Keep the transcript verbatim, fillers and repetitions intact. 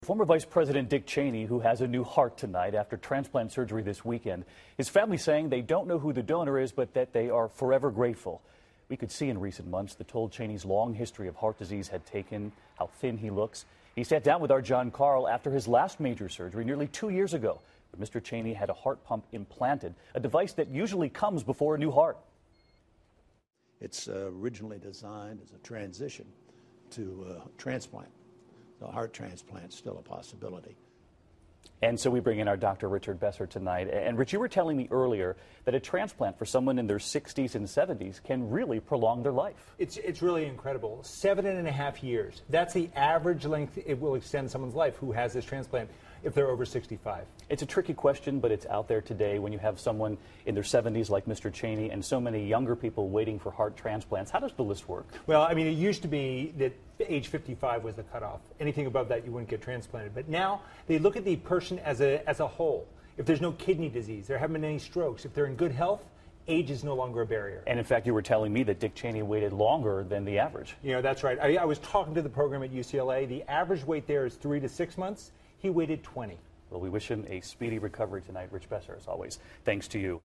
Former Vice President Dick Cheney, who has a new heart tonight after transplant surgery this weekend. His family saying they don't know who the donor is, but that they are forever grateful. We could see in recent months the toll Cheney's long history of heart disease had taken, how thin he looks. He sat down with our John Carl after his last major surgery nearly two years ago. But Mister Cheney had a heart pump implanted, a device that usually comes before a new heart. It's uh, originally designed as a transition to uh, transplant. The heart transplant is still a possibility. And so we bring in our Doctor Richard Besser tonight. And Rich, you were telling me earlier that a transplant for someone in their sixties and seventies can really prolong their life. It's, it's really incredible. Seven and a half years. That's the average length it will extend someone's life who has this transplant if they're over sixty-five. It's a tricky question, but it's out there today when you have someone in their seventies like Mister Cheney and so many younger people waiting for heart transplants. How does the list work? Well, I mean, it used to be that age fifty-five was the cutoff. Anything above that, you wouldn't get transplanted. But now they look at the person as a, as a whole. If there's no kidney disease, there haven't been any strokes, if they're in good health, age is no longer a barrier. And in fact, you were telling me that Dick Cheney waited longer than the average. You know, that's right. I, I was talking to the program at U C L A. The average wait there is three to six months. He waited twenty. Well, we wish him a speedy recovery tonight. Rich Besser, as always. Thanks to you.